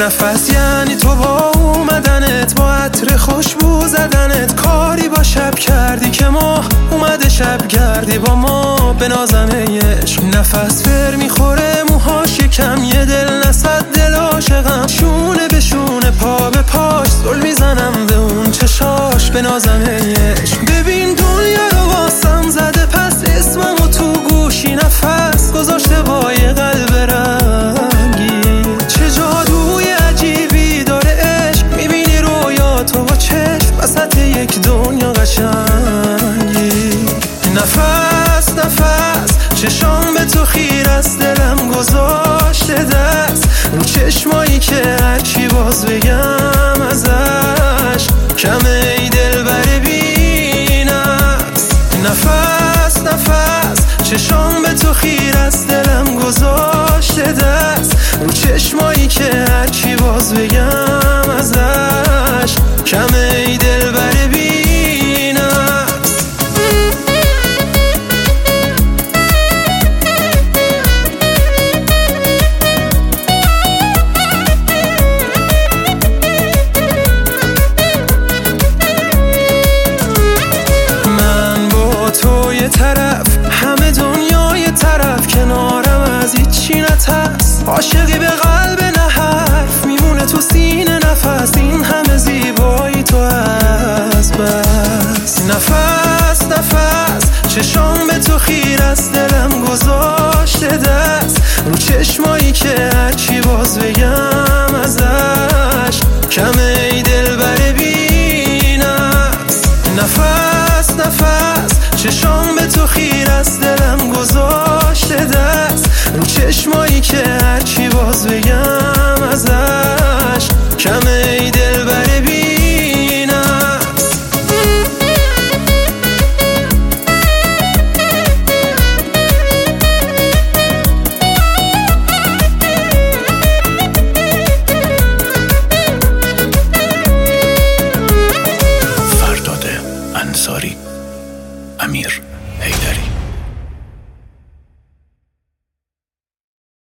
نفس یعنی تو با اومدنت، با عطر خوشبو زدنت، کاری با شب کردی که ماه اومده شب گردی با ما به نازم عشق. نفس فر میخوره موهاش یکم، یه دل نصد دل عاشقم، شونه به شونه پا به پاش زل میزنم به اون چشاش به نازم عشق. ببین دنیا رو واسم زده پس اسممو تو گوشی نفس گذاشته با یه قلب رنگی. چه جادوی عجیبی داره عشق، میبینی رویاتو با چشم وسط یک دنیا قشنگی. نفس نفس چشام به تو خیر است، دلم گذاشته دست رو چشمایی که هرچی باز بگم ازش کمه ای دل بره بینست. نفس نفس چشام به تو خیر است، دلم گذاشته دست رو چشمایی که هرچی باز بگم ازش کمه ای دل بره بینست. تو یه طرف همه دنیا یه طرف، کنارم از هیچی نترس، عاشقی به قلب نه حرف میمونه تو سینه نفس، این همه زیبایی تو هست بس. نفس نفس چشام به تو خیر است، دلم گذاشته دست رو چشمایی که هرچی باز بگم ازش کمه ای دل بره بینست. نفس نفس چشام به تو خیر است، دلم گذاشته دست رو چشمایی که هرچی باز بگم ازش کمه ای دل بره بینست. فرداد انصاری، امیر.